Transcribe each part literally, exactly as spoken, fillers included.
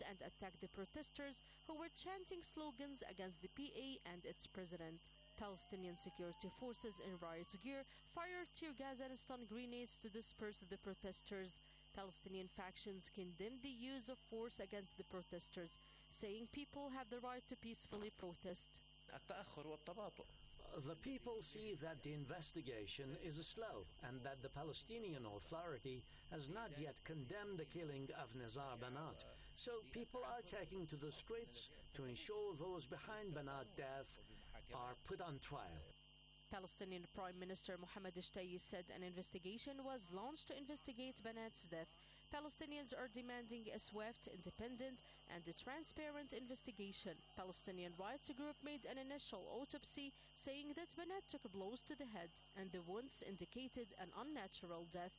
and attacked the protesters who were chanting slogans against the P A and its president. Palestinian security forces in riot gear fired tear gas and stun grenades to disperse the protesters. Palestinian factions condemned the use of force against the protesters, saying people have the right to peacefully protest. The people see that the investigation is slow and that the Palestinian Authority has not yet condemned the killing of Nizar Banat. So people are taking to the streets to ensure those behind Banat's death are put on trial. Palestinian Prime Minister Mohammed Shtayyeh said an investigation was launched to investigate Banat's death. Palestinians are demanding a swift, independent and a transparent investigation. Palestinian rights group made an initial autopsy saying that Banat took blows to the head and the wounds indicated an unnatural death.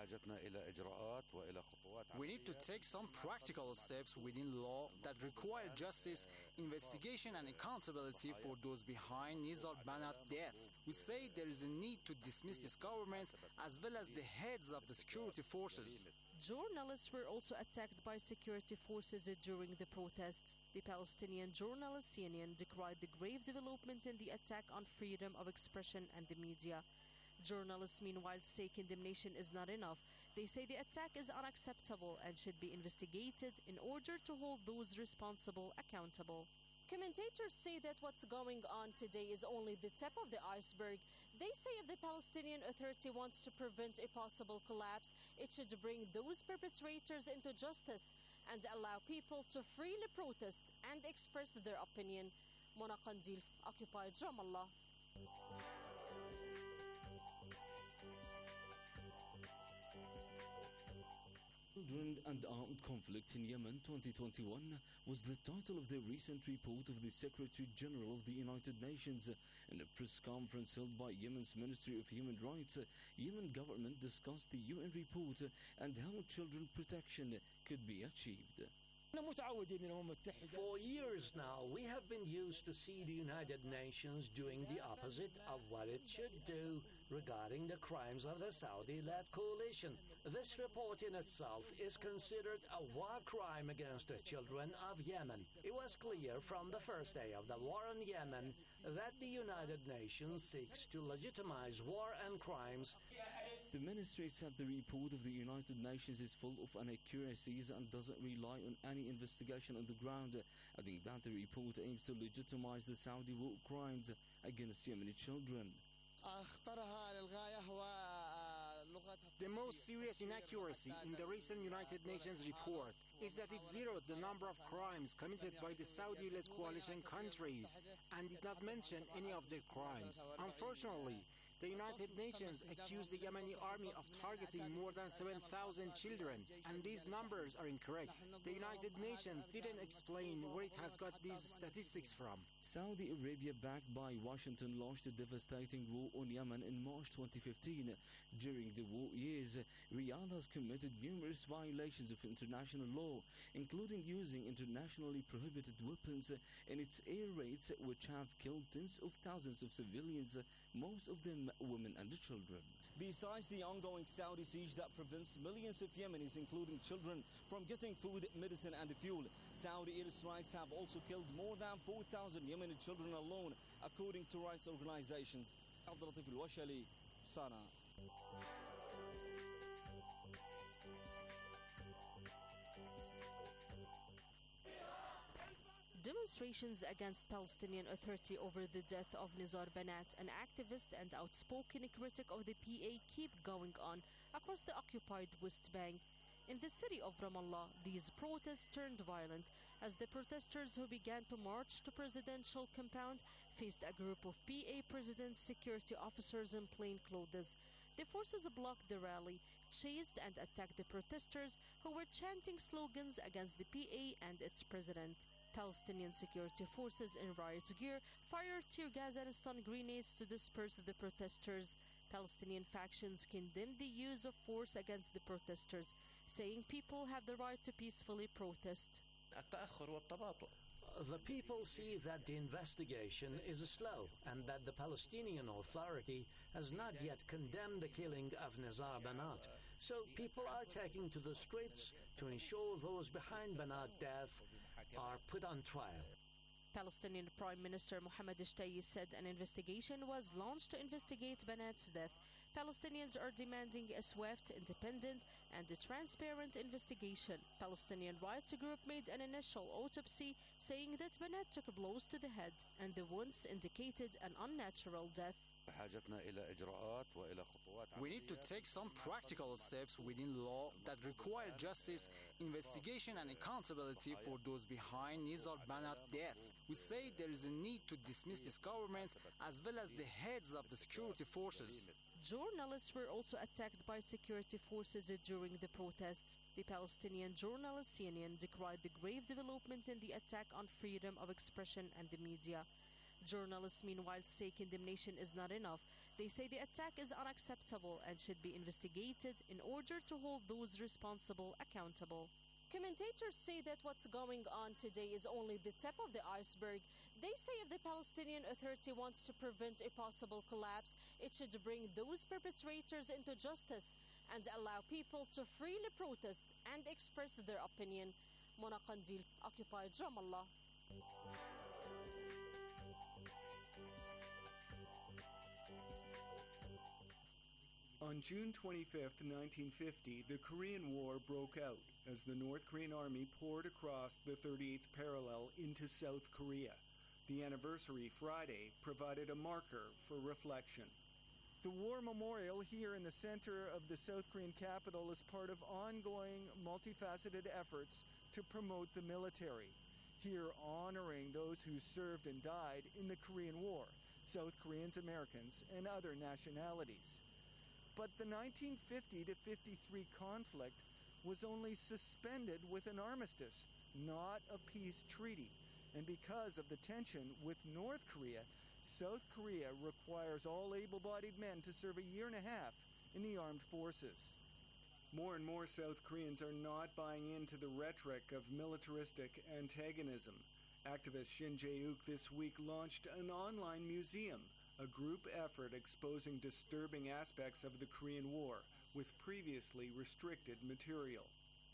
We need to take some practical steps within law that require justice, investigation and accountability for those behind Nizar Banat's death. We say there is a need to dismiss this government as well as the heads of the security forces. Journalists were also attacked by security forces during the protests. The Palestinian Journalists Union decried the grave development in the attack on freedom of expression and the media. Journalists, meanwhile, say condemnation is not enough. They say the attack is unacceptable and should be investigated in order to hold those responsible accountable. Commentators say that what's going on today is only the tip of the iceberg. They say if the Palestinian Authority wants to prevent a possible collapse, it should bring those perpetrators into justice and allow people to freely protest and express their opinion. Mona Qandil, occupied Ramallah. Children and Armed Conflict in Yemen twenty twenty-one was the title of the recent report of the Secretary General of the United Nations. In a press conference held by Yemen's Ministry of Human Rights, Yemen government discussed the U N report and how children protection could be achieved. For years now, we have been used to see the United Nations doing the opposite of what it should do regarding the crimes of the Saudi-led coalition. This report in itself is considered a war crime against the children of Yemen. It was clear from the first day of the war in Yemen that the United Nations seeks to legitimize war and crimes. The ministry said the report of the United Nations is full of inaccuracies and doesn't rely on any investigation on the ground, adding that the report aims to legitimize the Saudi war crimes against Yemeni children. The most serious inaccuracy in the recent United Nations report is that it zeroed the number of crimes committed by the Saudi-led coalition countries and did not mention any of their crimes. Unfortunately, the United Nations accused the Yemeni army of targeting more than seven thousand children, and these numbers are incorrect. The United Nations didn't explain where it has got these statistics from. Saudi Arabia, backed by Washington, launched a devastating war on Yemen in March twenty fifteen. During the war years, Riyadh has committed numerous violations of international law, including using internationally prohibited weapons in its air raids, which have killed tens of thousands of civilians, most of them women and children. Besides the ongoing Saudi siege that prevents millions of Yemenis, including children, from getting food, medicine and fuel, Saudi airstrikes have also killed more than four thousand Yemeni children alone, according to rights organizations. Abdul Latif Al-Washali, Sana. Demonstrations against Palestinian Authority over the death of Nizar Banat, an activist and outspoken critic of the P A, keep going on across the occupied West Bank. In the city of Ramallah, these protests turned violent as the protesters who began to march to presidential compound faced a group of P A president's security officers in plain clothes. The forces blocked the rally, chased and attacked the protesters who were chanting slogans against the P A and its president. Palestinian security forces in riot gear fired tear gas and stun grenades to disperse the protesters. Palestinian factions condemned the use of force against the protesters, saying people have the right to peacefully protest. التأخر والتباطؤ. The people see that the investigation is slow and that the Palestinian Authority has not yet condemned the killing of Nizar Banat. So people are taking to the streets to ensure those behind Banat's death are put on trial. Palestinian Prime Minister Mohammed Shtayyeh said an investigation was launched to investigate Banat's death. Palestinians are demanding a swift, independent, and a transparent investigation. Palestinian rights group made an initial autopsy saying that Banat took blows to the head and the wounds indicated an unnatural death. We need to take some practical steps within law that require justice, investigation and accountability for those behind Nizar Banat's death. We say there is a need to dismiss this government as well as the heads of the security forces. Journalists were also attacked by security forces during the protests. The Palestinian Journalists Union decried the grave development in the attack on freedom of expression and the media. Journalists, meanwhile, say condemnation is not enough. They say the attack is unacceptable and should be investigated in order to hold those responsible accountable. Commentators say that what's going on today is only the tip of the iceberg. They say if the Palestinian Authority wants to prevent a possible collapse, it should bring those perpetrators into justice and allow people to freely protest and express their opinion. Mona Qandil, occupied Ramallah. On June twenty-fifth, nineteen fifty, the Korean War broke out as the North Korean army poured across the thirty-eighth parallel into South Korea. The anniversary Friday provided a marker for reflection. The War Memorial here in the center of the South Korean capital is part of ongoing multifaceted efforts to promote the military, here honoring those who served and died in the Korean War, South Koreans, Americans, and other nationalities. But the nineteen fifty to fifty-three conflict was only suspended with an armistice, not a peace treaty. And because of the tension with North Korea, South Korea requires all able-bodied men to serve a year and a half in the armed forces. More and more South Koreans are not buying into the rhetoric of militaristic antagonism. Activist Shin Jae-wook this week launched an online museum, a group effort exposing disturbing aspects of the Korean War with previously restricted material.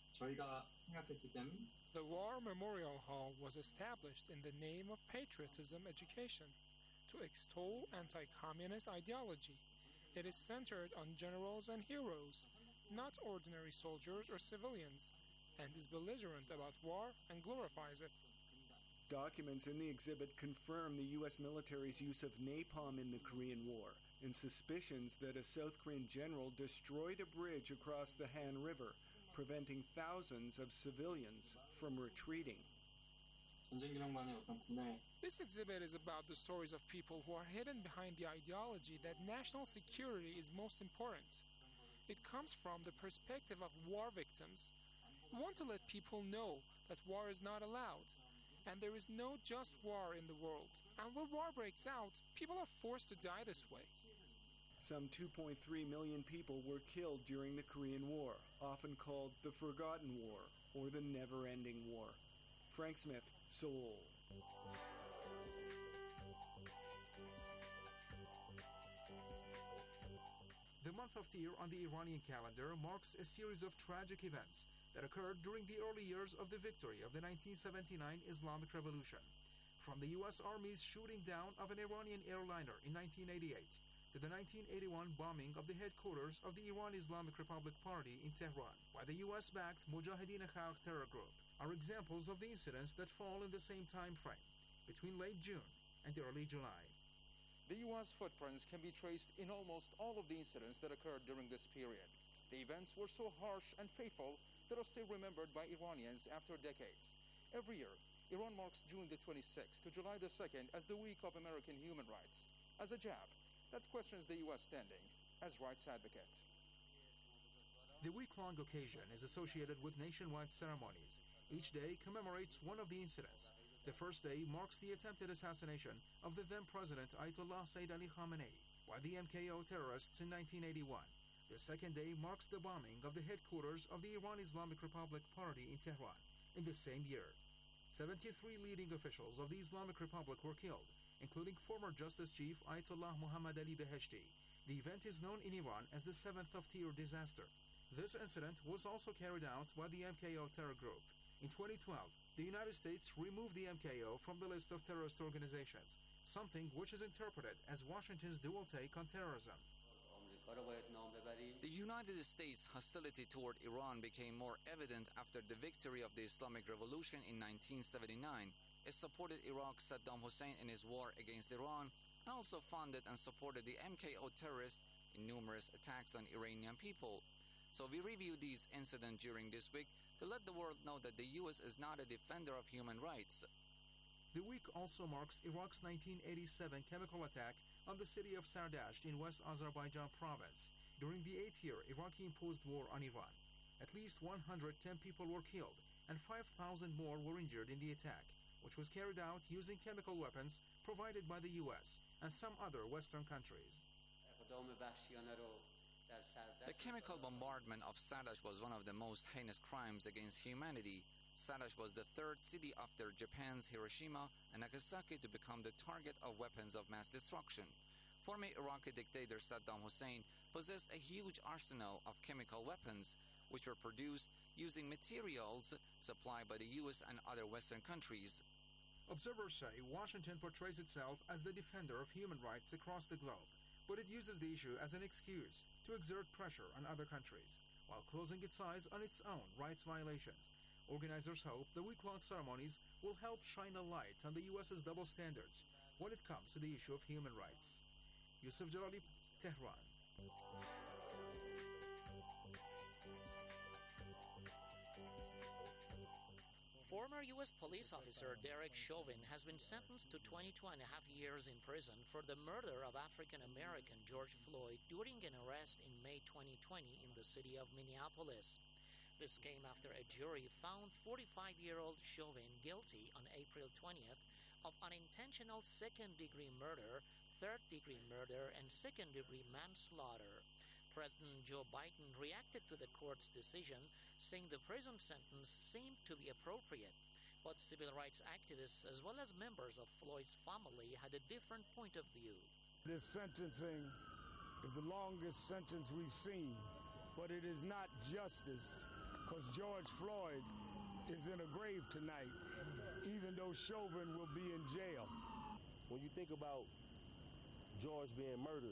The War Memorial Hall was established in the name of patriotism education to extol anti-communist ideology. It is centered on generals and heroes, not ordinary soldiers or civilians, and is belligerent about war and glorifies it. Documents in the exhibit confirm the U S military's use of napalm in the Korean War and suspicions that a South Korean general destroyed a bridge across the Han River, preventing thousands of civilians from retreating. This exhibit is about the stories of people who are hidden behind the ideology that national security is most important. It comes from the perspective of war victims. We want to let people know that war is not allowed, and there is no just war in the world. And when war breaks out, people are forced to die this way. Some two point three million people were killed during the Korean War, often called the Forgotten War or the Never-Ending War. Frank Smith, Seoul. The month of Tir on the Iranian calendar marks a series of tragic events that occurred during the early years of the victory of the nineteen seventy-nine Islamic Revolution. From the U S Army's shooting down of an Iranian airliner in nineteen eighty-eight to the nineteen eighty-one bombing of the headquarters of the Iran Islamic Republic Party in Tehran by the U S-backed Mujahideen Khalq terror group are examples of the incidents that fall in the same time frame, between late June and early July. The U S footprints can be traced in almost all of the incidents that occurred during this period. The events were so harsh and fateful that are still remembered by Iranians after decades. Every year, Iran marks June the twenty-sixth to July the second as the Week of American Human Rights, as a jab that questions the U S standing as rights advocate. The week-long occasion is associated with nationwide ceremonies. Each day commemorates one of the incidents. The first day marks the attempted assassination of the then-President Ayatollah Sayyid Ali Khamenei by the M K O terrorists in nineteen eighty-one. The second day marks the bombing of the headquarters of the Iran Islamic Republic Party in Tehran in the same year. seventy-three leading officials of the Islamic Republic were killed, including former Justice Chief Ayatollah Muhammad Ali Beheshti. The event is known in Iran as the seventh of tier disaster. This incident was also carried out by the M K O terror group. In twenty twelve, the United States removed the M K O from the list of terrorist organizations, something which is interpreted as Washington's dual take on terrorism. The United States' hostility toward Iran became more evident after the victory of the Islamic Revolution in nineteen seventy-nine. It supported Iraq's Saddam Hussein in his war against Iran, and also funded and supported the M K O terrorists in numerous attacks on Iranian people. So we reviewed these incidents during this week to let the world know that the U S is not a defender of human rights. The week also marks Iraq's nineteen eighty-seven chemical attack on the city of Sardasht in West Azerbaijan province. During the eight-year Iraqi-imposed war on Iran, at least one hundred ten people were killed and five thousand more were injured in the attack, which was carried out using chemical weapons provided by the U S and some other Western countries. The chemical bombardment of Sardasht was one of the most heinous crimes against humanity. Sardasht was the third city after Japan's Hiroshima and Nagasaki to become the target of weapons of mass destruction. Former Iraqi dictator Saddam Hussein possessed a huge arsenal of chemical weapons, which were produced using materials supplied by the U S and other Western countries. Observers say Washington portrays itself as the defender of human rights across the globe, but it uses the issue as an excuse to exert pressure on other countries, while closing its eyes on its own rights violations. Organizers hope the week-long ceremonies will help shine a light on the U S's double standards when it comes to the issue of human rights. Yusuf Jalali, Tehran. Former U S police officer Derek Chauvin has been sentenced to twenty-two and a half years in prison for the murder of African-American George Floyd during an arrest in May twenty twenty in the city of Minneapolis. This came after a jury found forty-five-year-old Chauvin guilty on April twentieth of unintentional second-degree murder, third-degree murder, and second-degree manslaughter. President Joe Biden reacted to the court's decision, saying the prison sentence seemed to be appropriate. But civil rights activists, as well as members of Floyd's family, had a different point of view. This sentencing is the longest sentence we've seen, but it is not justice, because George Floyd is in a grave tonight, even though Chauvin will be in jail. When you think about George being murdered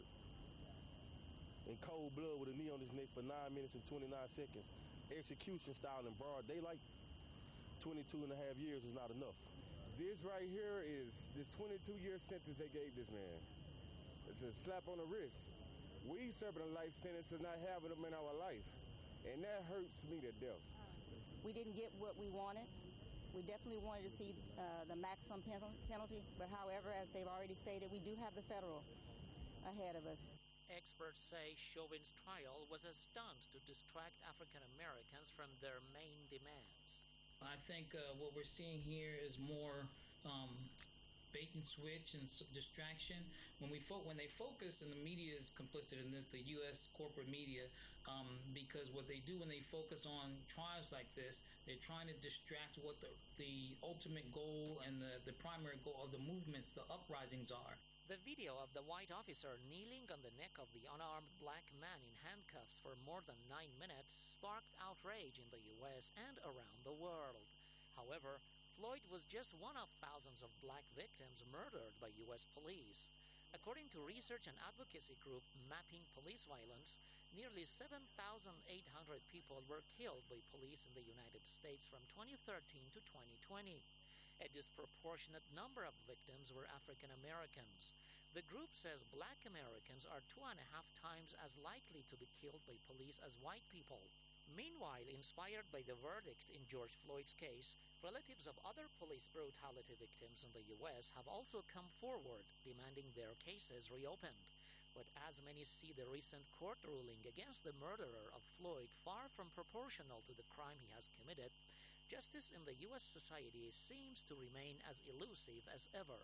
in cold blood with a knee on his neck for nine minutes and twenty-nine seconds, execution style in broad daylight, twenty-two and a half years is not enough. This right here is this twenty-two year sentence they gave this man. It's a slap on the wrist. We serving a life sentence of not having them in our life, and that hurts me to death. We didn't get what we wanted. We definitely wanted to see uh, the maximum pen- penalty, but however, as they've already stated, we do have the federal ahead of us. Experts say Chauvin's trial was a stunt to distract African Americans from their main demands. I think uh, what we're seeing here is more um, bait and switch and distraction. When we fo- when they focus, and the media is complicit in this, the U S corporate media, um, because what they do when they focus on trials like this, they're trying to distract what the, the ultimate goal and the, the primary goal of the movements, the uprisings are. The video of the white officer kneeling on the neck of the unarmed black man in handcuffs for more than nine minutes sparked outrage in the U S and around the world. However, Floyd was just one of thousands of black victims murdered by U S police. According to research and advocacy group Mapping Police Violence, nearly seven thousand eight hundred people were killed by police in the United States from twenty thirteen to twenty twenty. A disproportionate number of victims were African Americans. The group says black Americans are two and a half times as likely to be killed by police as white people. Meanwhile, inspired by the verdict in George Floyd's case, relatives of other police brutality victims in the U S have also come forward demanding their cases reopened. But as many see the recent court ruling against the murderer of Floyd far from proportional to the crime he has committed, justice in the U S society seems to remain as elusive as ever.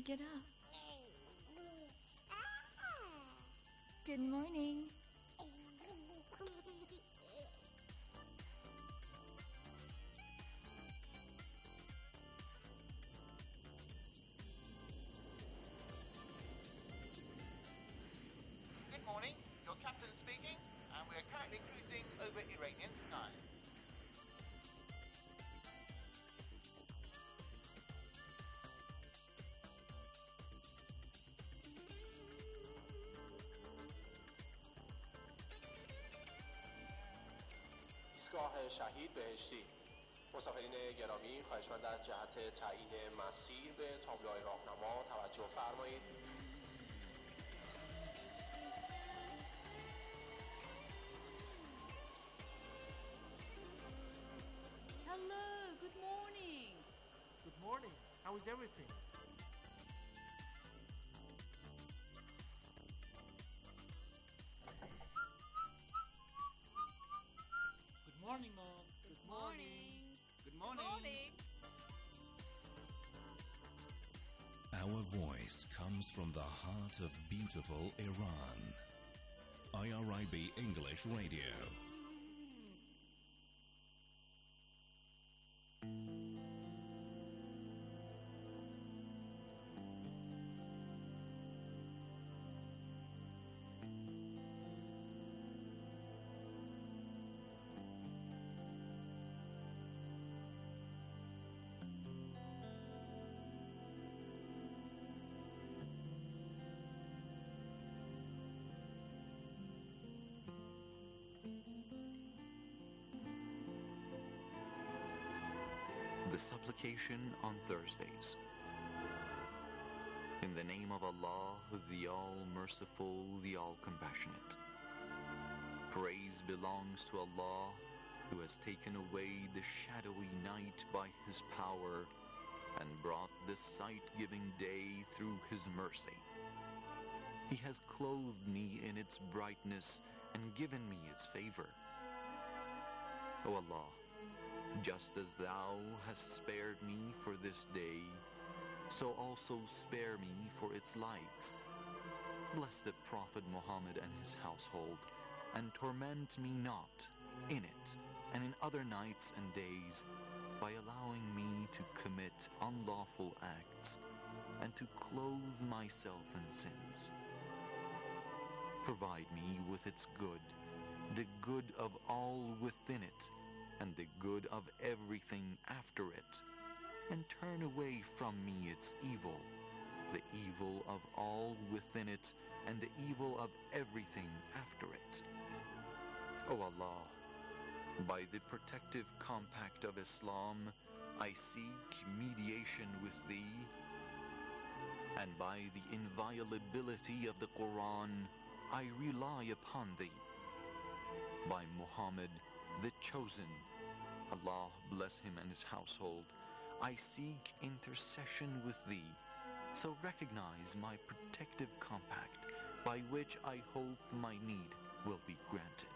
get up. Good morning. Good morning, your captain speaking, and we are currently cruising over Iranian skies. ایستگاه شهید بهشتی. مسافرین گرامی خواهشمند از جهت تعیین مسیر به تابلوهای راهنما توجه فرمایید. Hello, good morning. Good morning. How is everything? Good morning, Mom. Good morning. Good morning. Our voice comes from the heart of beautiful Iran. I R I B English Radio. The supplication on Thursdays. In the name of Allah, the All-Merciful, the All-Compassionate. Praise belongs to Allah, who has taken away the shadowy night by His power and brought the sight-giving day through His mercy. He has clothed me in its brightness and given me its favor. O Allah, just as Thou hast spared me for this day, so also spare me for its likes. Bless the Prophet Muhammad and his household, and torment me not in it and in other nights and days by allowing me to commit unlawful acts and to clothe myself in sins. Provide me with its good, the good of all within it, and the good of everything after it, and turn away from me its evil, the evil of all within it, and the evil of everything after it. O Allah, by the protective compact of Islam, I seek mediation with Thee, and by the inviolability of the Quran, I rely upon Thee. By Muhammad, the chosen, Allah bless him and his household, I seek intercession with Thee, so recognize my protective compact, by which I hope my need will be granted.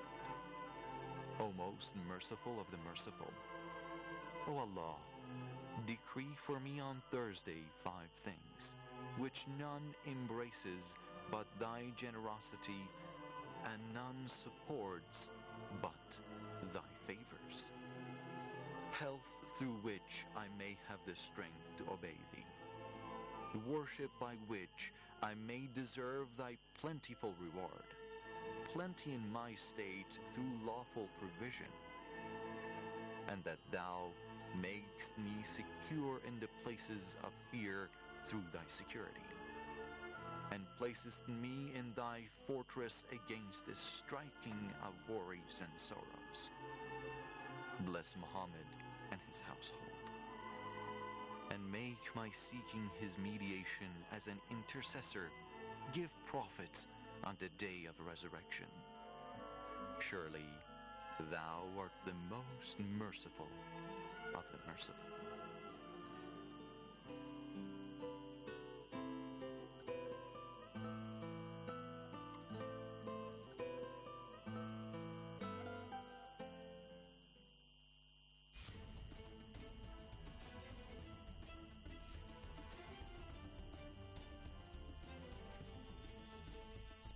O most merciful of the merciful, O Allah, decree for me on Thursday five things, which none embraces but Thy generosity, and none supports but Thy favors. Health through which I may have the strength to obey Thee. Worship by which I may deserve Thy plentiful reward. Plenty in my state through lawful provision. And that Thou makest me secure in the places of fear through Thy security. And placest me in Thy fortress against the striking of worries and sorrows. Bless Muhammad and his household, and make my seeking his mediation as an intercessor give profit on the day of resurrection. Surely Thou art the most merciful of the merciful.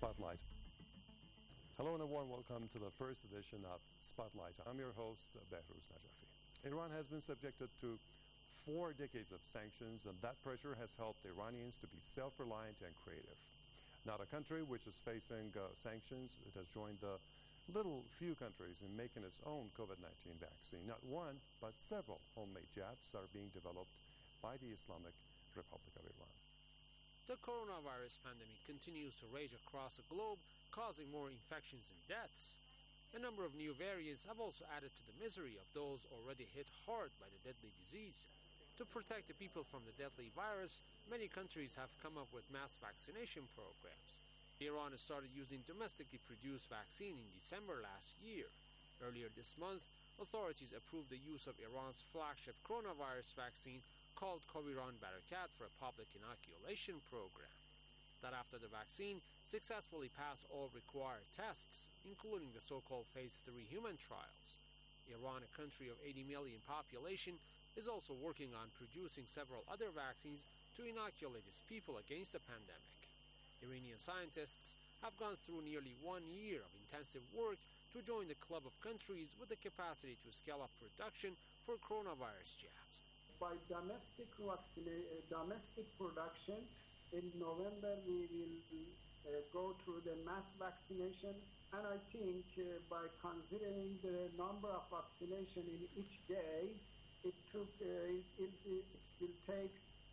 Spotlight. Hello and a warm welcome to the first edition of Spotlight. I'm your host, Behruz Najafi. Iran has been subjected to four decades of sanctions, and that pressure has helped Iranians to be self-reliant and creative. Not a country which is facing uh, sanctions, it has joined the little few countries in making its own COVID nineteen vaccine. Not one, but several homemade jabs are being developed by the Islamic Republic of Iran. The coronavirus pandemic continues to rage across the globe, causing more infections and deaths. A number of new variants have also added to the misery of those already hit hard by the deadly disease. To protect the people from the deadly virus, many countries have come up with mass vaccination programs. Iran has started using domestically produced vaccine in December last year. Earlier this month, authorities approved the use of Iran's flagship coronavirus vaccine called Coviran Barakat for a public inoculation program. That after the vaccine successfully passed all required tests, including the so-called phase three human trials. Iran, a country of eighty million population, is also working on producing several other vaccines to inoculate its people against the pandemic. Iranian scientists have gone through nearly one year of intensive work to join the club of countries with the capacity to scale up production for coronavirus jabs. By domestic vaccine, uh, domestic production, in November we will uh, go through the mass vaccination, and I think uh, by considering the number of vaccination in each day, it took uh, it, it, it will take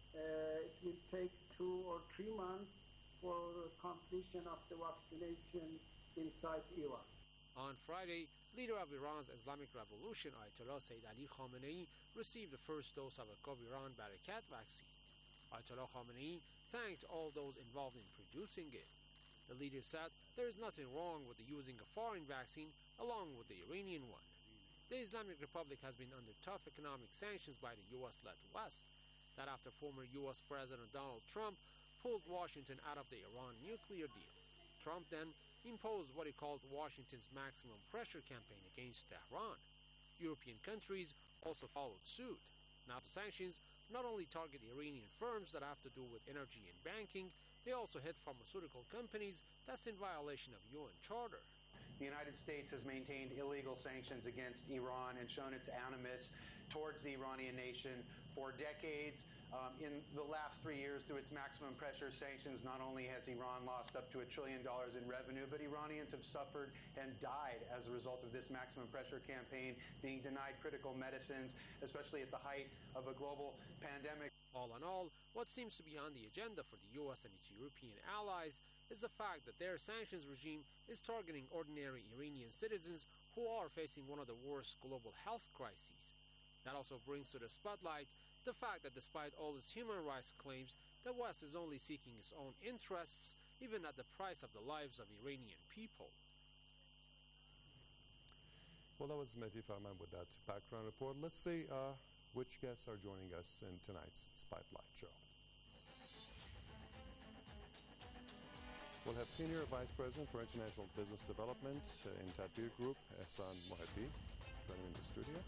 uh, it will take two or three months for completion of the vaccination inside Iran. On Friday, leader of Iran's Islamic Revolution, Ayatollah Sayyid Ali Khamenei, received the first dose of a Coviran Barakat vaccine. Ayatollah Khamenei thanked all those involved in producing it. The leader said there is nothing wrong with the using a foreign vaccine along with the Iranian one. The Islamic Republic has been under tough economic sanctions by the U S-led West. That after former U S President Donald Trump pulled Washington out of the Iran nuclear deal. Trump then imposed what he called Washington's maximum pressure campaign against Tehran. European countries also followed suit. Now the sanctions not only target Iranian firms that have to do with energy and banking, they also hit pharmaceutical companies that's in violation of U N Charter. The United States has maintained illegal sanctions against Iran and shown its animus towards the Iranian nation for decades. Um, in the last three years, through its maximum pressure sanctions, not only has Iran lost up to a trillion dollars in revenue, but Iranians have suffered and died as a result of this maximum pressure campaign, being denied critical medicines, especially at the height of a global pandemic. All in all, what seems to be on the agenda for the U S and its European allies is the fact that their sanctions regime is targeting ordinary Iranian citizens who are facing one of the worst global health crises. That also brings to the spotlight the fact that despite all its human rights claims, the West is only seeking its own interests, even at the price of the lives of Iranian people. Well, that was Mehdi Farman with that background report. Let's see uh, which guests are joining us in tonight's Spotlight show. We'll have Senior Vice President for International Business Development uh, in Tadbir Group, Ehsan Mohebbi, joining in the studio.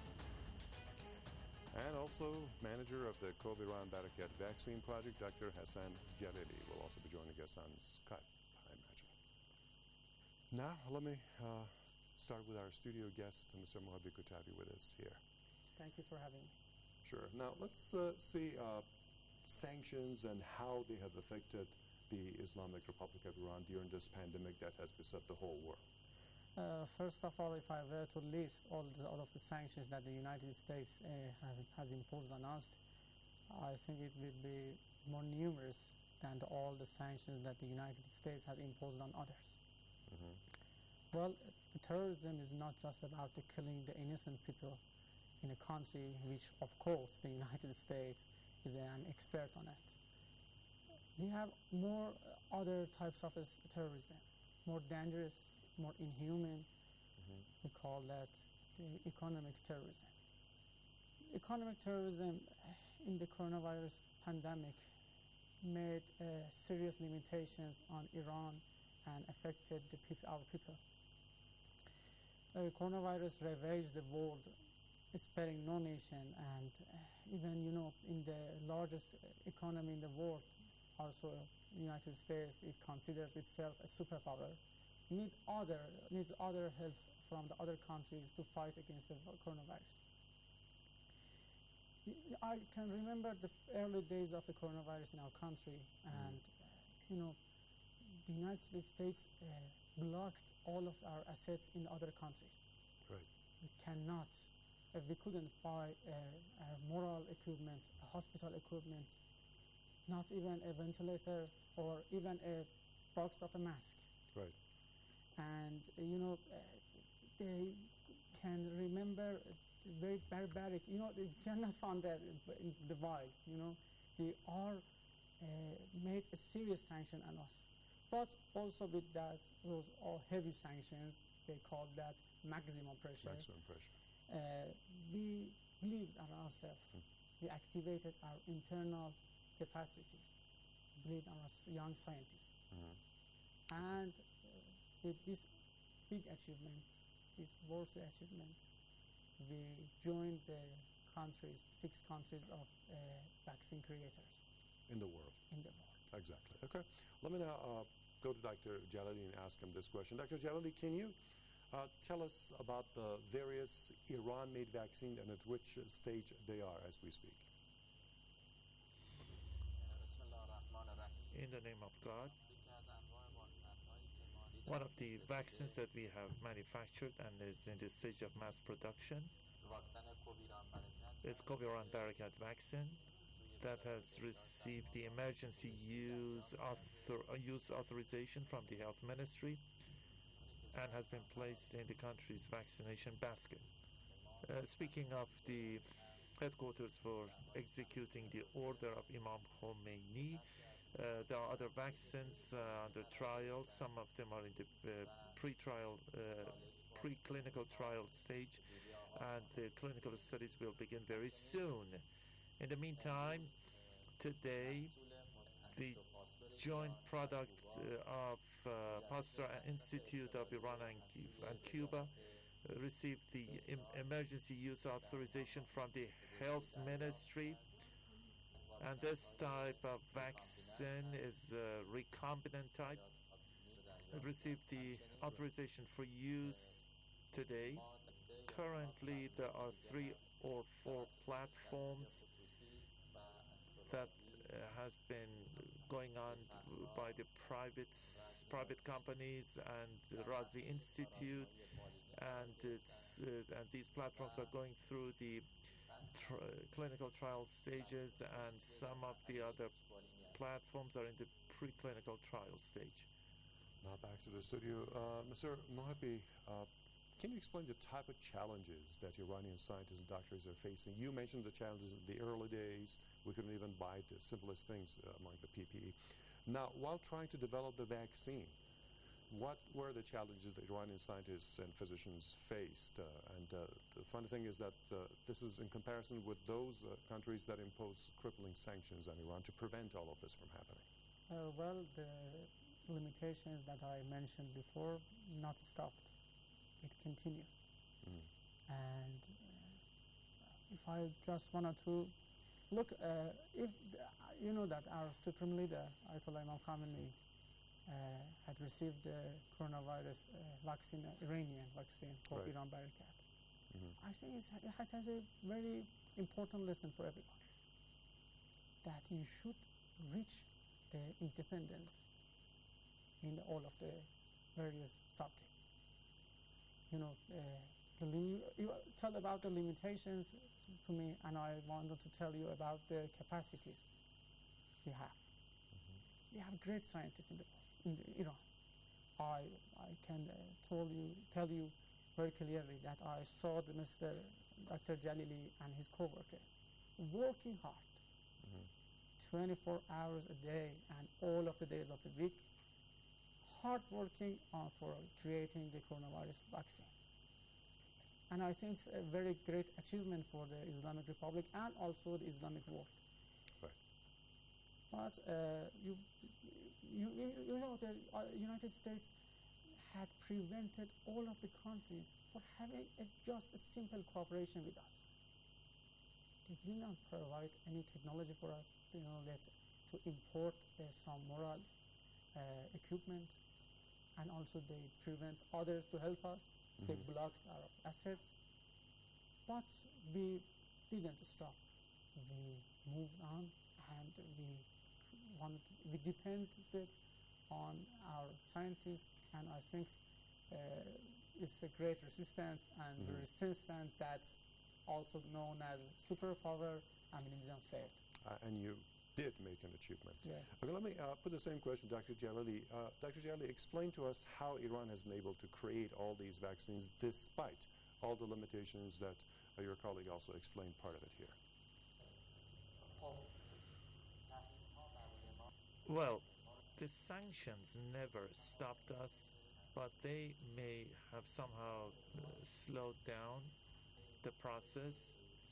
And also Manager of the Coviran Barakat Vaccine Project, Doctor Hassan Jalili, will also be joining us on Skype, I imagine. Now, let me uh, start with our studio guest, Mister Mohebbi. Good to have you with us here. Thank you for having me. Sure. Now, let's uh, see uh, sanctions and how they have affected the Islamic Republic of Iran during this pandemic that has beset the whole world. Uh, first of all, if I were to list all, the, all of the sanctions that the United States uh, have, has imposed on us, I think it will be more numerous than the, all the sanctions that the United States has imposed on others. Mm-hmm. Well, terrorism is not just about the killing the innocent people in a country which, of course, the United States is an expert on it. We have more other types of terrorism, more dangerous, more inhuman. Mm-hmm. We call that the economic terrorism. Economic terrorism in the coronavirus pandemic made uh, serious limitations on Iran and affected the people, our people. The coronavirus ravaged the world, sparing no nation, and uh, even, you know, in the largest economy in the world, also the United States, it considers itself a superpower, need other, needs other helps from the other countries to fight against the coronavirus. I can remember the early days of the coronavirus in our country, and uh, you know, the United States uh, blocked all of our assets in other countries. Right. We cannot, uh, we couldn't buy uh, our moral equipment, hospital equipment, not even a ventilator or even a box of a mask. Right. And uh, you know, uh, they can remember uh, very barbaric, you know, they cannot find that in the wild, you know. They are uh, made a serious sanction on us. But also with that, those are heavy sanctions, they call that maximum pressure. Maximum pressure. Uh, we believed on ourselves. Mm. We activated our internal capacity, believed on us young scientists. Mm-hmm. And uh, with this big achievement, this worthy achievement, we joined the countries, six countries of uh, vaccine creators. In the world. In the world. Exactly. Okay. Let me now uh, go to Doctor Jalali and ask him this question. Doctor Jalali, can you uh, tell us about the various Iran-made vaccines and at which uh, stage they are as we speak? In the name of God, one of the vaccines that we have manufactured and is in the stage of mass production is Coviran Barakat vaccine that has received the emergency use, author, uh, use authorization from the Health Ministry and has been placed in the country's vaccination basket. Uh, speaking of the headquarters for executing the order of Imam Khomeini, Uh, there are other vaccines uh, under trial. Some of them are in the uh, pre-trial, uh, pre-clinical trial stage, and the clinical studies will begin very soon. In the meantime, today, the joint product uh, of uh, Pasteur Institute of Iran and, and Cuba uh, received the em- emergency use authorization from the Health Ministry. And this type of vaccine is a recombinant type. It received the authorization for use today. Currently, there are three or four platforms that uh, has been going on by the private private companies and the Razi Institute, and it's uh, and these platforms are going through the Tr- clinical trial stages, and some of the other platforms are in the preclinical trial stage. Now back to the studio. Uh, Mister Mohabi, uh, can you explain the type of challenges that Iranian scientists and doctors are facing? You mentioned the challenges in the early days. We couldn't even buy the simplest things uh, among the P P E. Now, while trying to develop the vaccine, what were the challenges that Iranian scientists and physicians faced? Uh, and uh, the funny thing is that uh, this is in comparison with those uh, countries that impose crippling sanctions on Iran to prevent all of this from happening. Uh, well, the limitations that I mentioned before not stopped. It continued. Mm. And uh, if I just wanted to look, uh, if uh, you know that our supreme leader, Ayatollah Imam Khamenei, Uh, had received the coronavirus uh, vaccine, uh, Iranian vaccine called right. Iran Barakat. Mm-hmm. I think it's, it has, has a very important lesson for everybody, that you should reach the independence in all of the various subjects. You know, uh, the lim- you tell about the limitations to me, and I wanted to tell you about the capacities we have. Mm-hmm. We have great scientists in the world. In the Iran, I I can uh, tell you tell you very clearly that I saw the Mister Doctor Jalili and his co-workers working hard, mm-hmm. twenty-four hours a day and all of the days of the week, hard working on for creating the coronavirus vaccine. And I think it's a very great achievement for the Islamic Republic and also the Islamic world. Right. But uh, you. You, you, you know, the uh, United States had prevented all of the countries from having a, just a simple cooperation with us. They did not provide any technology for us, you know, that to to import uh, some moral uh, equipment, and also they prevent others to help us. Mm-hmm. They blocked our assets, but we didn't stop. We moved on, and we wanted, we depended on our scientists, and I think uh, it's a great resistance, and mm-hmm. the resistance that's also known as superpower, I mean, it didn't fail. Uh, and you did make an achievement. Yeah. Okay, let me uh, put the same question to Doctor Jalali. Uh, Doctor Jalali, explain to us how Iran has been able to create all these vaccines despite all the limitations that uh, your colleague also explained part of it here. Well, the sanctions never stopped us, but they may have somehow uh, slowed down the process.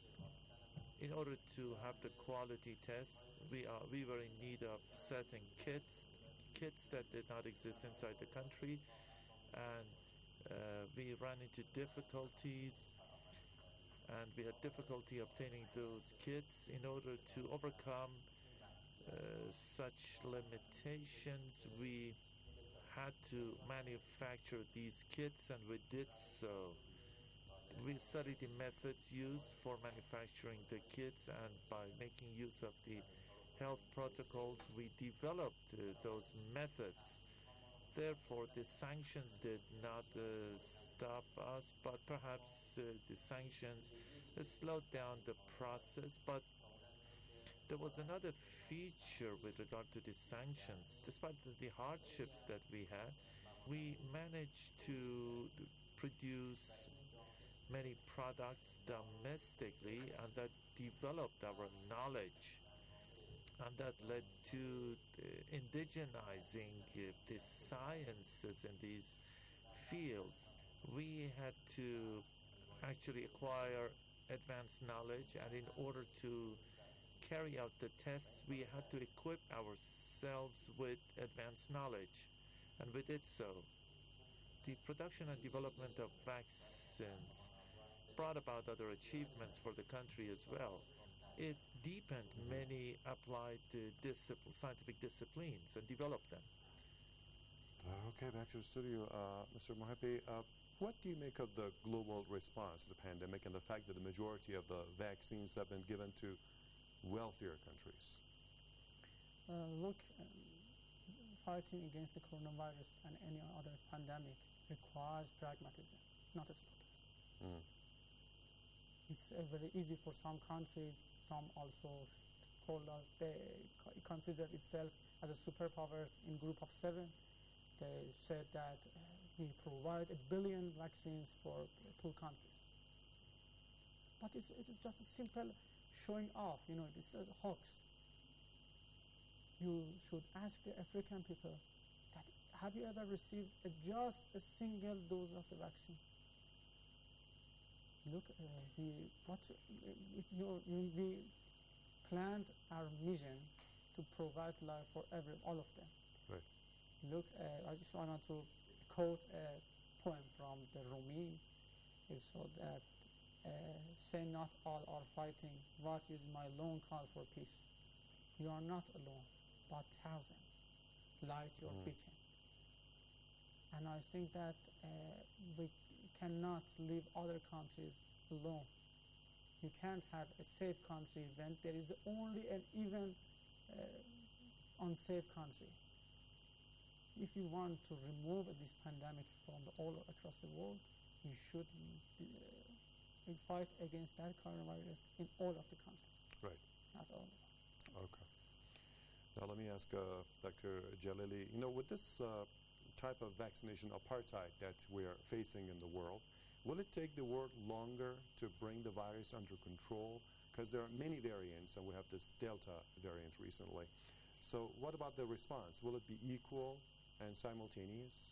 In order to have the quality test, we are we were in need of certain kits, kits that did not exist inside the country, and uh, we ran into difficulties, and we had difficulty obtaining those kits. In order to overcome uh, such limitations, we had to manufacture these kits, and we did so. We studied the methods used for manufacturing the kits, and by making use of the health protocols, we developed uh, those methods. Therefore, the sanctions did not uh, stop us, but perhaps uh, the sanctions uh, slowed down the process. But there was another feature with regard to the sanctions. Despite the, the hardships that we had, we managed to produce many products domestically, and that developed our knowledge, and that led to uh, indigenizing uh, the sciences in these fields. We had to actually acquire advanced knowledge, and in order to carry out the tests, we had to equip ourselves with advanced knowledge, and we did so. The production and development of vaccines brought about other achievements for the country as well. It deepened many applied uh, discipl- scientific disciplines and developed them. Uh, okay, back to the studio. Uh, Mister Mohibi, uh, what do you make of the global response to the pandemic and the fact that the majority of the vaccines have been given to wealthier countries? Uh, look, um, fighting against the coronavirus and any other pandemic requires pragmatism, not a slogans. Mm. It's uh, very easy for some countries. Some also call us, they co- consider itself as a superpower in group of seven. They said that uh, we provide a billion vaccines for uh, poor countries. But it's, it is just a simple showing off, you know, this is a hoax. You should ask the African people that have you ever received a, just a single dose of the vaccine? Look, uh, we what uh, it, you know, we planned our mission to provide life for every all of them. Right. Look, uh, I just wanted to quote a poem from the Rumi. It's so that uh, say not all are fighting. What is my lone call for peace? You are not alone, but thousands. Light your mm. beacon. And I think that uh, we cannot leave other countries alone. You can't have a safe country when there is only an even uh, unsafe country. If you want to remove this pandemic from the, all across the world, you should uh, fight against that coronavirus in all of the countries. Right. Not all. Okay. Now let me ask uh, Doctor Jalali, you know, with this uh, type of vaccination apartheid that we are facing in the world, will it take the world longer to bring the virus under control? Because there are many variants, and we have this Delta variant recently. So what about the response? Will it be equal and simultaneous?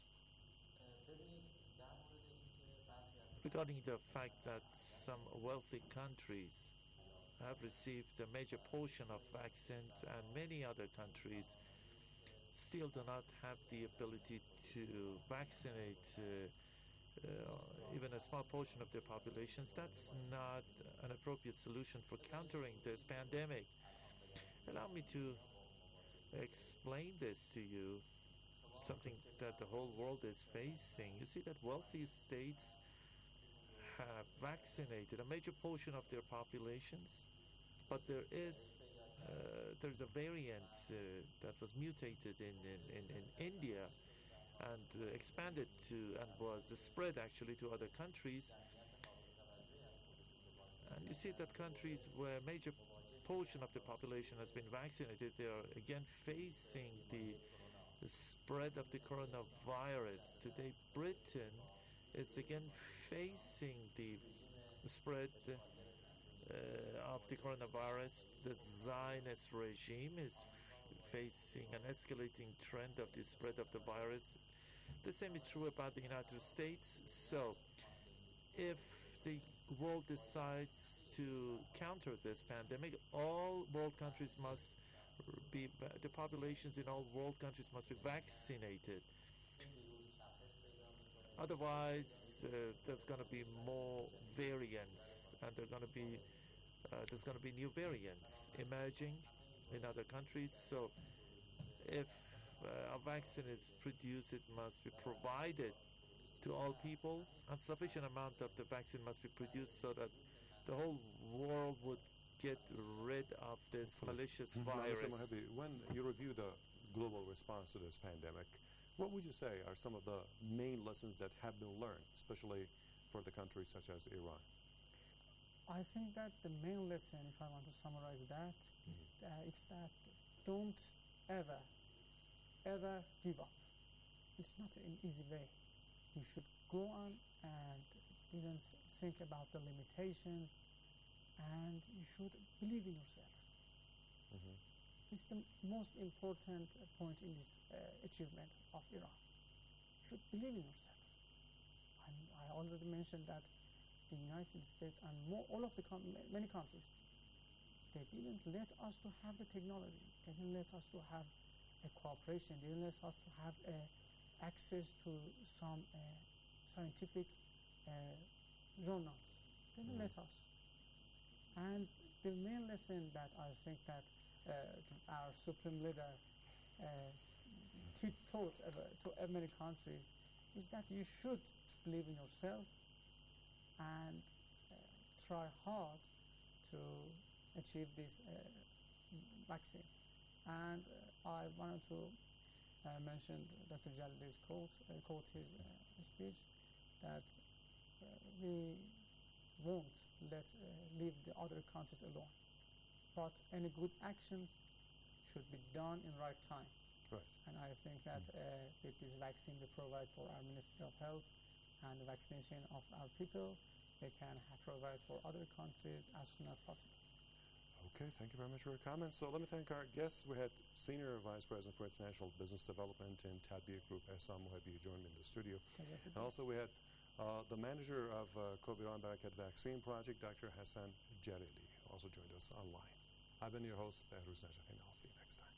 Regarding the fact that some wealthy countries have received a major portion of vaccines and many other countries still do not have the ability to vaccinate uh, uh, even a small portion of their populations, that's not an appropriate solution for countering this pandemic. Allow me to explain this to you, something that the whole world is facing. You see that wealthy states have vaccinated a major portion of their populations, but there is uh, there's a variant uh, that was mutated in, in, in, in India and uh, expanded to and was spread actually to other countries. And you see that countries where a major portion of the population has been vaccinated, they are again facing the, the spread of the coronavirus. Today, Britain is again facing the spread uh, of the coronavirus. The Zionist regime is facing an escalating trend of the spread of the virus. The same is true about the United States. So, if the world decides to counter this pandemic, all world countries must be, the populations in all world countries must be vaccinated. Otherwise, uh, there's going to be more variants, and there's going to be uh, there's going to be new variants emerging in other countries. So, if uh, a vaccine is produced, it must be provided to all people, and sufficient amount of the vaccine must be produced so that the whole world would get rid of this malicious Mm-hmm. virus. Now, Mister Mohabi, when you review the global response to this pandemic, what would you say are some of the main lessons that have been learned, especially for the countries such as Iran? I think that the main lesson, if I want to summarize that, mm-hmm. is uh, it's that don't ever, ever give up. It's not an easy way. You should go on and even think about the limitations, and you should believe in yourself. Mm-hmm. It's the most important point in this uh, achievement of Iran. You should believe in yourself. And I already mentioned that the United States and more, all of the com- many countries, they didn't let us to have the technology. They didn't let us to have a cooperation. They didn't let us to have a access to some uh, scientific uh, journals. They didn't mm. let us. And the main lesson that I think that uh, our Supreme Leader uh, t- taught uh, to uh, many countries is that you should believe in yourself and uh, try hard to achieve this uh, vaccine. And uh, I wanted to I uh, mentioned Doctor Jalili's quote, uh, quote his uh, speech, that uh, we won't let uh, leave the other countries alone. But any good actions should be done in right time. Right. And I think that uh, with this vaccine we provide for our Ministry of Health and the vaccination of our people, they can ha- provide for other countries as soon as possible. Okay, thank you very much for your comments. So let me thank our guests. We had Senior Vice President for International Business Development in Tadbir Group, Ehsan Mohabi, who joined me in the studio. And also we had uh, the manager of uh, COVID-19 Barakat Vaccine Project, Doctor Hassan Jalili, also joined us online. I've been your host, Behruz Najafi, and I'll see you next time.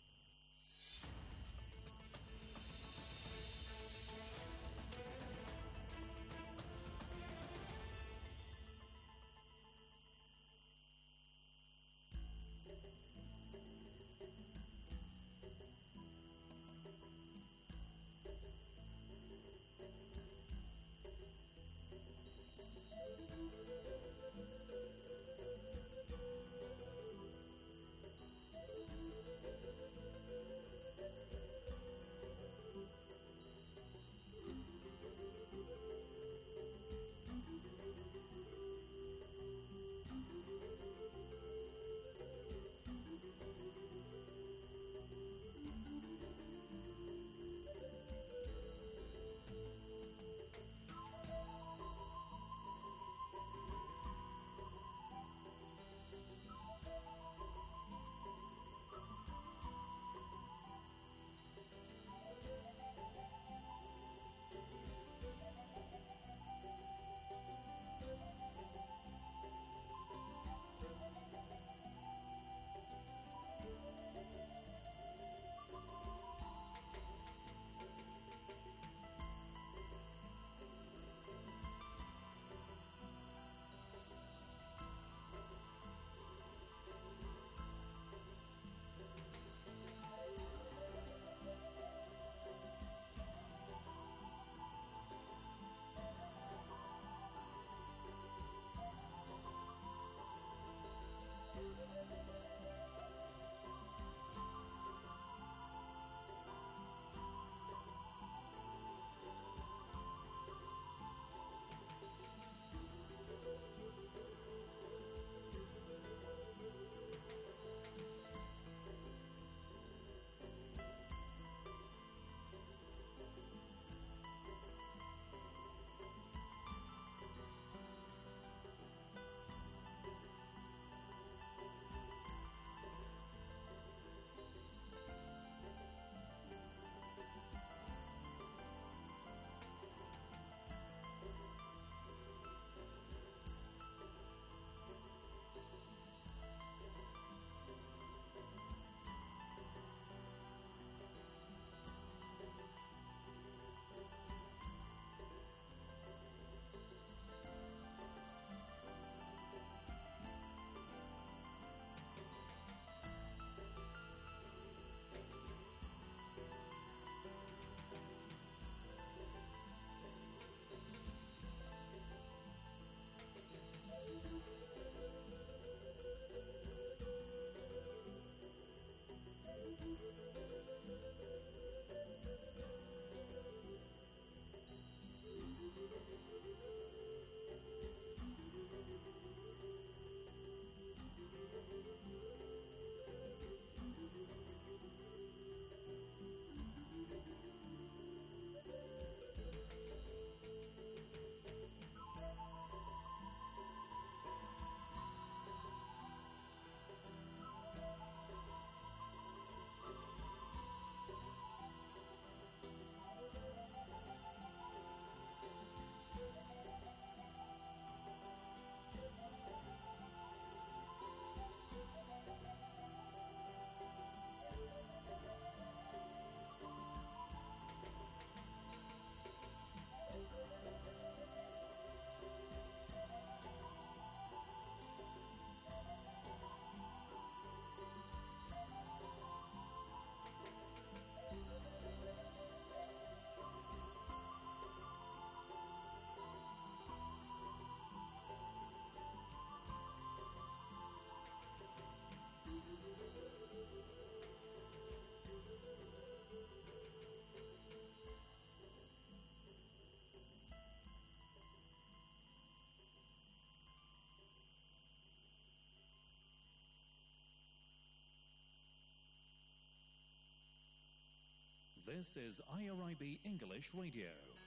This is I R I B English Radio.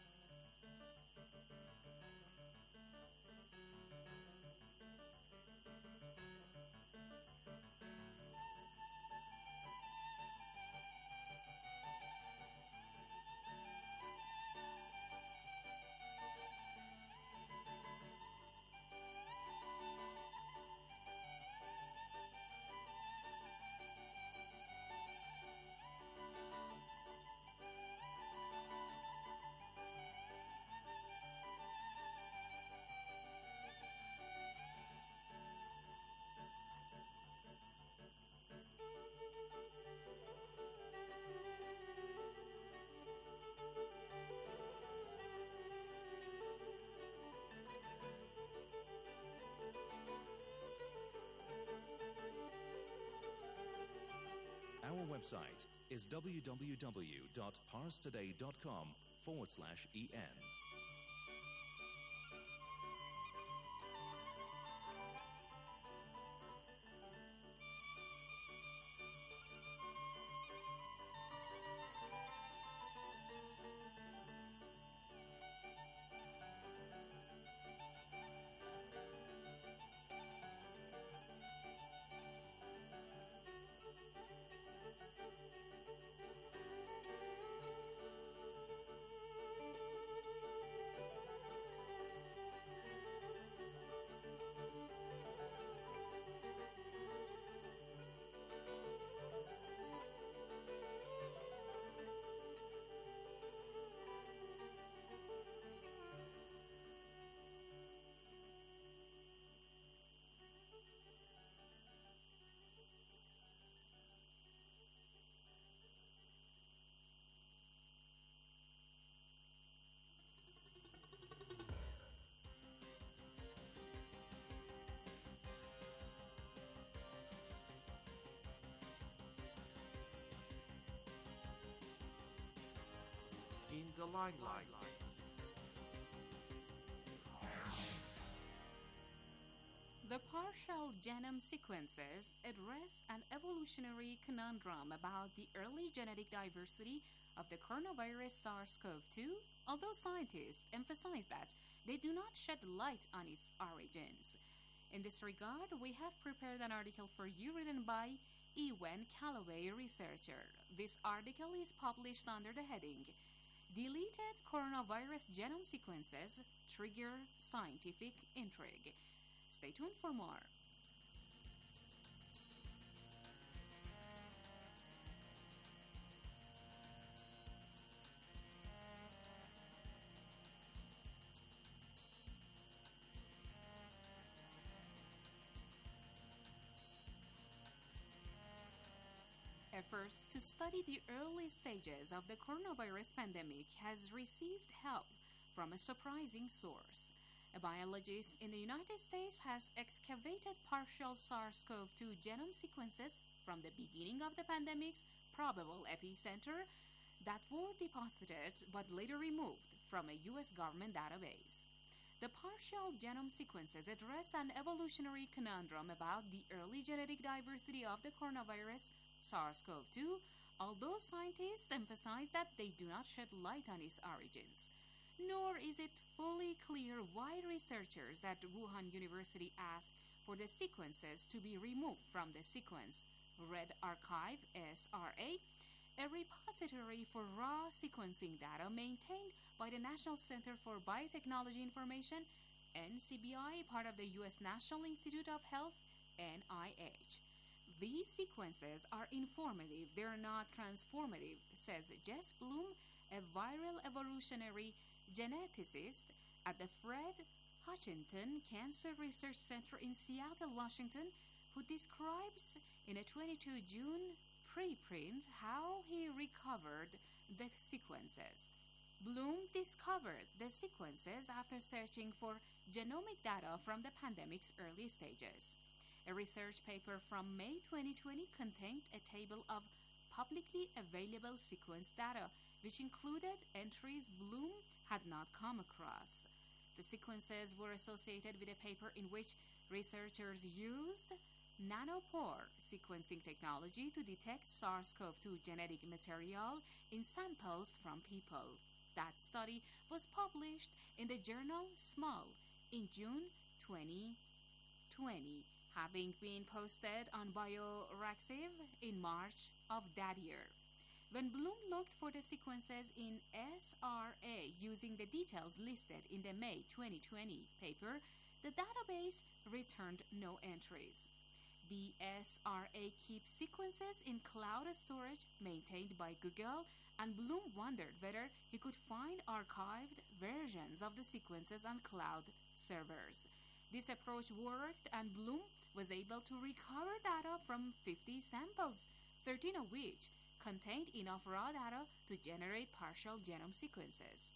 Our website is w w w dot pars today dot com forward slash en. In the limelight. The partial genome sequences address an evolutionary conundrum about the early genetic diversity of the coronavirus SARS CoV two, although scientists emphasize that they do not shed light on its origins. In this regard, we have prepared an article for you written by Ewan Calloway, researcher. This article is published under the heading Deleted Coronavirus Genome Sequences Trigger Scientific Intrigue. Stay tuned for more. Efforts to study the early stages of the coronavirus pandemic has received help from a surprising source. A biologist in the United States has excavated partial SARS CoV two genome sequences from the beginning of the pandemic's probable epicenter that were deposited but later removed from a U S government database. The partial genome sequences address an evolutionary conundrum about the early genetic diversity of the coronavirus SARS CoV two, although scientists emphasize that they do not shed light on its origins. Nor is it fully clear why researchers at Wuhan University asked for the sequences to be removed from the Sequence Red Archive S R A, a repository for raw sequencing data maintained by the National Center for Biotechnology Information, N C B I, part of the U S National Institute of Health, N I H. These sequences are informative, they're not transformative, says Jess Bloom, a viral evolutionary geneticist at the Fred Hutchinson Cancer Research Center in Seattle, Washington, who describes in a twenty-second of June preprint how he recovered the sequences. Bloom discovered the sequences after searching for genomic data from the pandemic's early stages. A research paper from May twenty twenty contained a table of publicly available sequence data, which included entries Bloom had not come across. The sequences were associated with a paper in which researchers used nanopore sequencing technology to detect SARS-C o V two genetic material in samples from people. That study was published in the journal Small in June twenty twenty, having been posted on Bioreactive in March of that year. When Bloom looked for the sequences in S R A using the details listed in the May twenty twenty paper, the database returned no entries. The S R A keeps sequences in cloud storage maintained by Google, and Bloom wondered whether he could find archived versions of the sequences on cloud servers. This approach worked, and Bloom was able to recover data from fifty samples, thirteen of which contained enough raw data to generate partial genome sequences.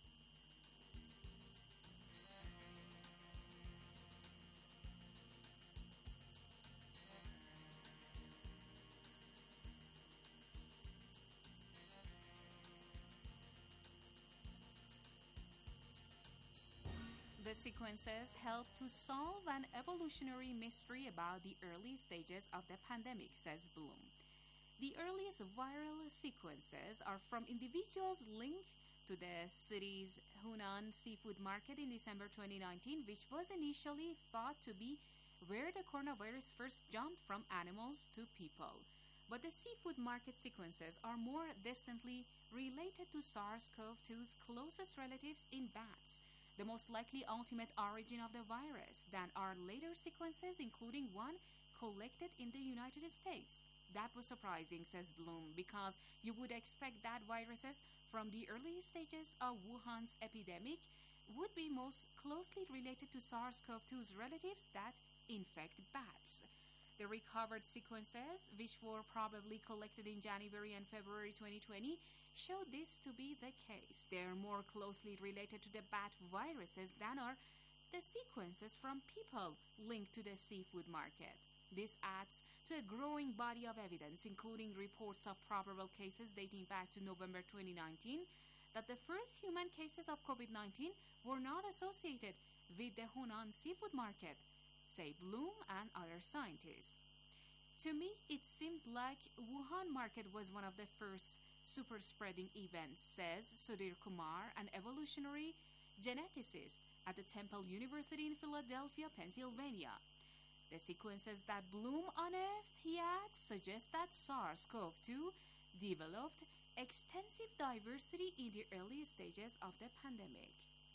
The sequences help to solve an evolutionary mystery about the early stages of the pandemic, says Bloom. The earliest viral sequences are from individuals linked to the city's Hunan seafood market in December twenty nineteen, which was initially thought to be where the coronavirus first jumped from animals to people. But the seafood market sequences are more distantly related to SARS-C o V two's closest relatives in bats, the most likely ultimate origin of the virus, than are later sequences, including one collected in the United States. That was surprising, says Bloom, because you would expect that viruses from the early stages of Wuhan's epidemic would be most closely related to SARS-C o V two's relatives that infect bats. The recovered sequences, which were probably collected in January and February twenty twenty, show this to be the case. They are more closely related to the bat viruses than are the sequences from people linked to the seafood market. This adds to a growing body of evidence, including reports of probable cases dating back to November twenty nineteen, that the first human cases of COVID nineteen were not associated with the Hunan seafood market, say Bloom and other scientists. To me, it seemed like Wuhan market was one of the first super-spreading events, says Sudhir Kumar, an evolutionary geneticist at the Temple University in Philadelphia, Pennsylvania. The sequences that Bloom unearthed, he adds, suggest that SARS-C o V two developed extensive diversity in the early stages of the pandemic.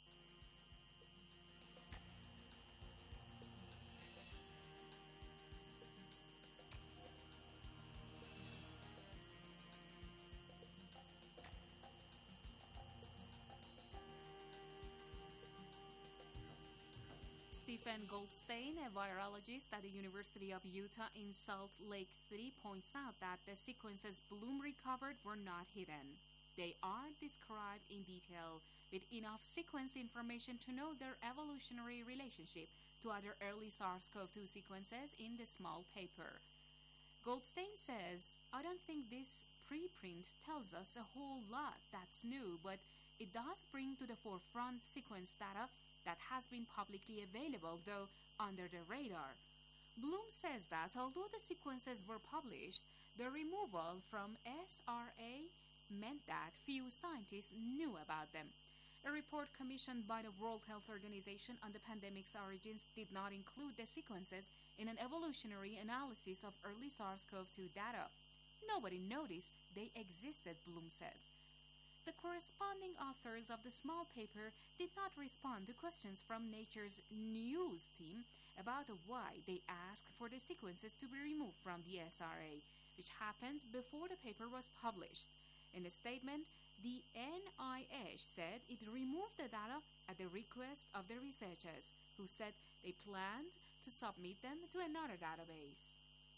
Stephen Goldstein, a virologist at the University of Utah in Salt Lake City, points out that the sequences Bloom recovered were not hidden. They are described in detail with enough sequence information to know their evolutionary relationship to other early SARS-C o V two sequences in the small paper. Goldstein says, I don't think this preprint tells us a whole lot that's new, but it does bring to the forefront sequence data that has been publicly available, though under the radar. Bloom says that although the sequences were published, the removal from S R A meant that few scientists knew about them. A report commissioned by the World Health Organization on the pandemic's origins did not include the sequences in an evolutionary analysis of early SARS-C o V two data. Nobody noticed they existed, Bloom says. The corresponding authors of the small paper did not respond to questions from Nature's news team about why they asked for the sequences to be removed from the S R A, which happened before the paper was published. In a statement, the N I H said it removed the data at the request of the researchers, who said they planned to submit them to another database.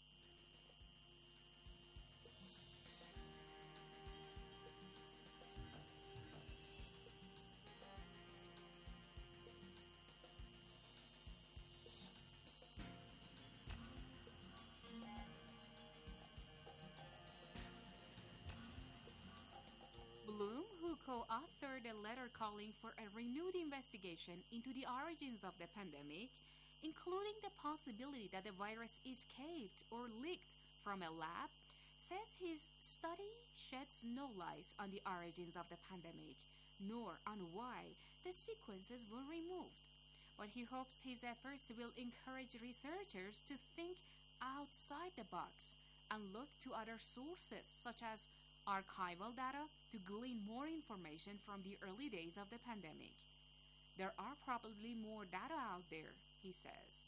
Bloom, who co-authored a letter calling for a renewed investigation into the origins of the pandemic, including the possibility that the virus escaped or leaked from a lab, says his study sheds no light on the origins of the pandemic, nor on why the sequences were removed. But he hopes his efforts will encourage researchers to think outside the box and look to other sources, such as archival data, to glean more information from the early days of the pandemic. There are probably more data out there, he says.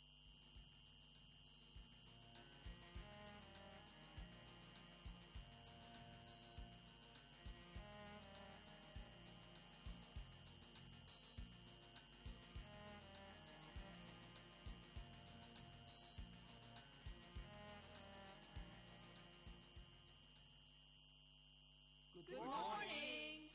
Good morning.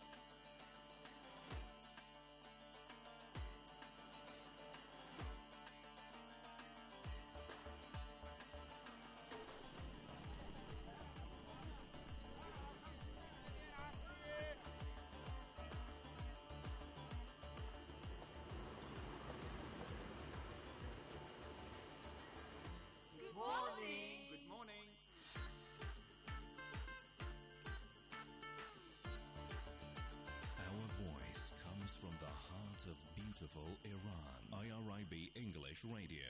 Good morning. Good morning. Our voice comes from the heart of beautiful Iran. I R I B English Radio.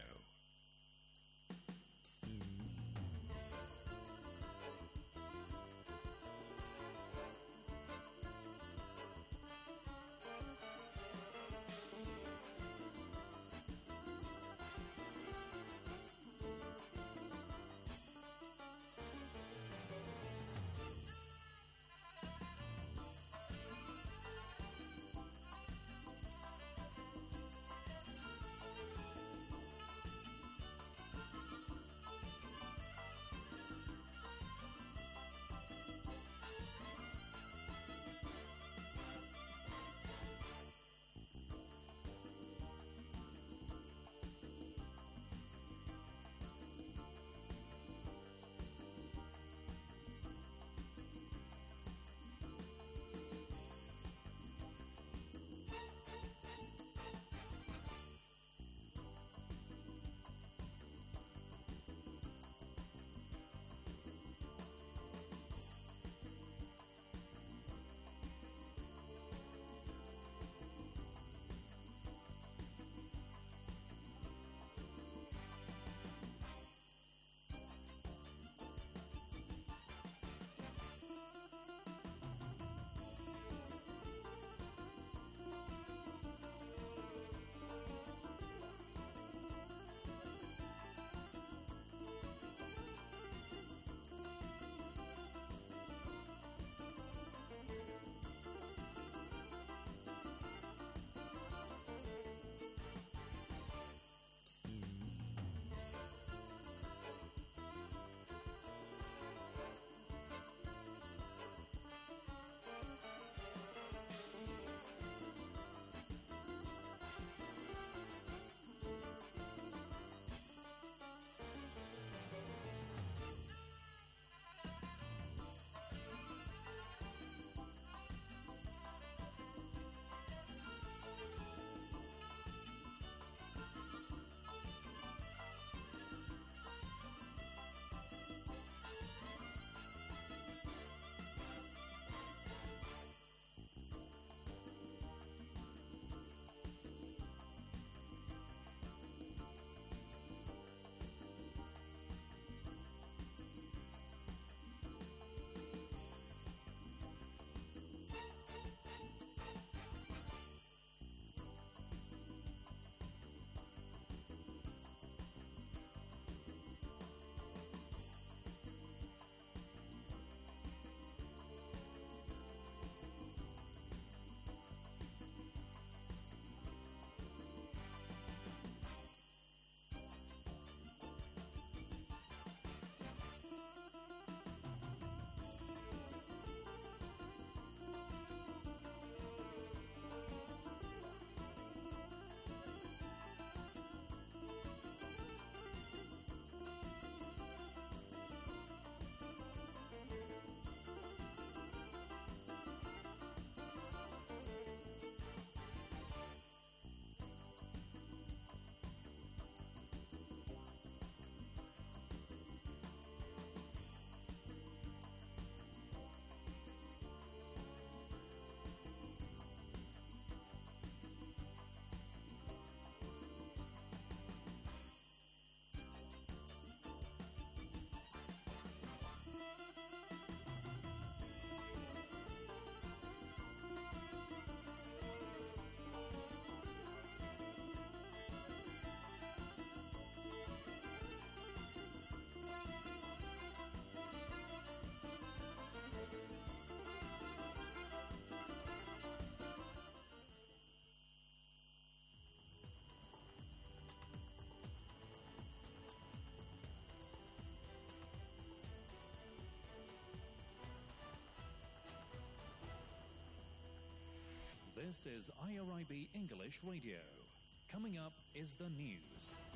This is I R I B English Radio. Coming up is the news.